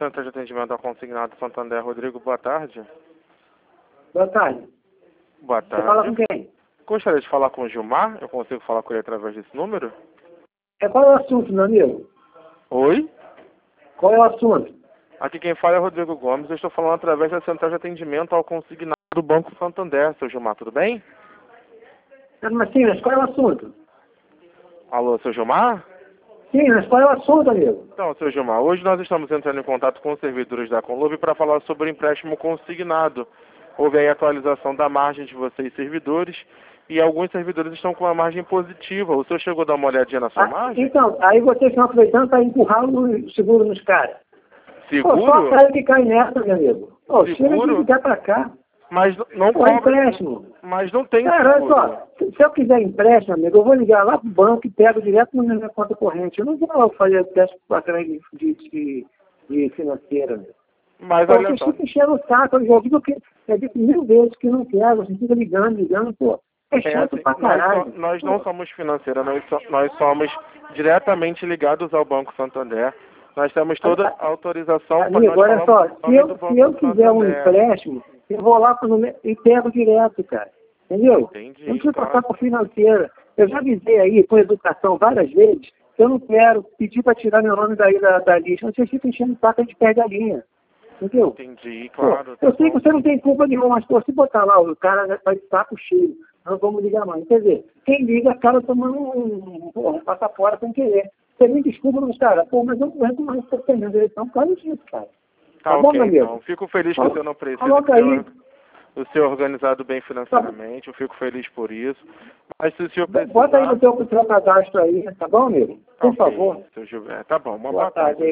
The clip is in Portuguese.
Centro de Atendimento ao Consignado Santander. Rodrigo, boa tarde. Boa tarde. Boa tarde. Você fala com quem? Gostaria de falar com o Gilmar? Eu consigo falar com ele através desse número? Qual é o assunto, meu amigo? Oi? Qual é o assunto? Aqui quem fala é Rodrigo Gomes. Eu estou falando através da Central de Atendimento ao Consignado do Banco Santander. Seu Gilmar, tudo bem? Mas sim, mas qual é o assunto? Alô, seu Gilmar? Sim, mas qual é o assunto, amigo? Então, seu Gilmar, hoje nós estamos entrando em contato com os servidores da Conlube para falar sobre o empréstimo consignado. Houve aí a atualização da margem de vocês, servidores, e alguns servidores estão com uma margem positiva. O senhor chegou a dar uma olhadinha na sua margem? Então, aí vocês estão aproveitando para empurrar o seguro nos caras. Seguro? Só a cara que cai nessa, meu amigo. Chega de ligar para cá. Mas não cobra empréstimo. Mas não tem cara, seguro. olha só, se eu quiser empréstimo, amigo, eu vou ligar lá pro banco e pego direto na minha conta corrente. Eu não vou fazer empréstimo para trás de financeira, amigo. Mas Pô, olha vocês só. ficam enchendo o saco, eu digo 1000 vezes que não quero, você fica ligando, pô. É chato pra caralho. Nós não somos financeira, nós somos diretamente ligados ao Banco Santander. Nós temos toda a autorização para amigo, olha só, se eu quiser um empréstimo, eu vou lá e pego direto, cara. Entendeu? Entendi, não precisa passar por financeira. Eu já avisei aí, com educação, várias vezes, que eu não quero pedir para tirar meu nome daí da lista. Vocês ficam enchendo o saco, a gente perde a linha. Entendeu? Entendi, claro. Pô, eu sei que você não tem culpa nenhuma, mas pô, se botar lá, o cara vai de saco cheio. Não vamos ligar mais. Quer dizer, quem liga, acaba tomando passa fora sem querer. Você me desculpa, mas, cara, pô, mas eu não aguento mais estar perdendo a eleição por causa disso, cara. Tá bom, ok, meu amigo? então. Fico feliz que o senhor não precisa. Coloca aí. O senhor organizado bem financeiramente, eu fico feliz por isso. Mas se o senhor precisar... Bota aí no teu cadastro aí, tá bom, amigo? Por favor. Seu Gilberto. Tá bom, uma boa tarde.